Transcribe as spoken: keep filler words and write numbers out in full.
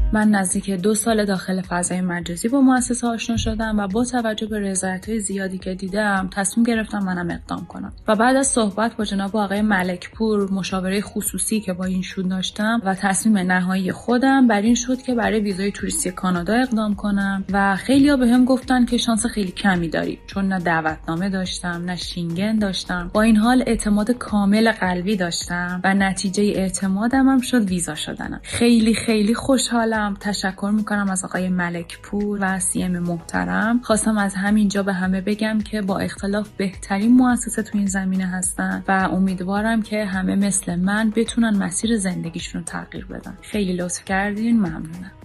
من نزدیک دو سال داخل فضای مجازی با مؤسسه آشنا شدم و با توجه به رضایت‌های زیادی که دیدم تصمیم گرفتم منم اقدام کنم. و بعد از صحبت با جناب آقای ملکپور، مشاوره خصوصی که با ایشون داشتم و تصمیم نهایی خودم بر این شد که برای ویزای توریستی کانادا اقدام کنم و خیلی‌ها بهم گفتن که شانس خیلی کمی داری، چون نه دعوتنامه داشتم نه شینگن داشتم. با این حال اعتماد کامل قلبی داشتم و نتیجه اعتمادم هم شد ویزا شدنم. خیلی خیلی خوشحالم. تشکر میکنم از آقای ملکپور و سی ام محترم. خواستم از همینجا به همه بگم که با اختلاف بهترین مؤسسه تو این زمینه هستن و امیدوارم که همه مثل من بتونن مسیر زندگیشون رو تغییر بدن. خیلی لطف کردین. ممنونم.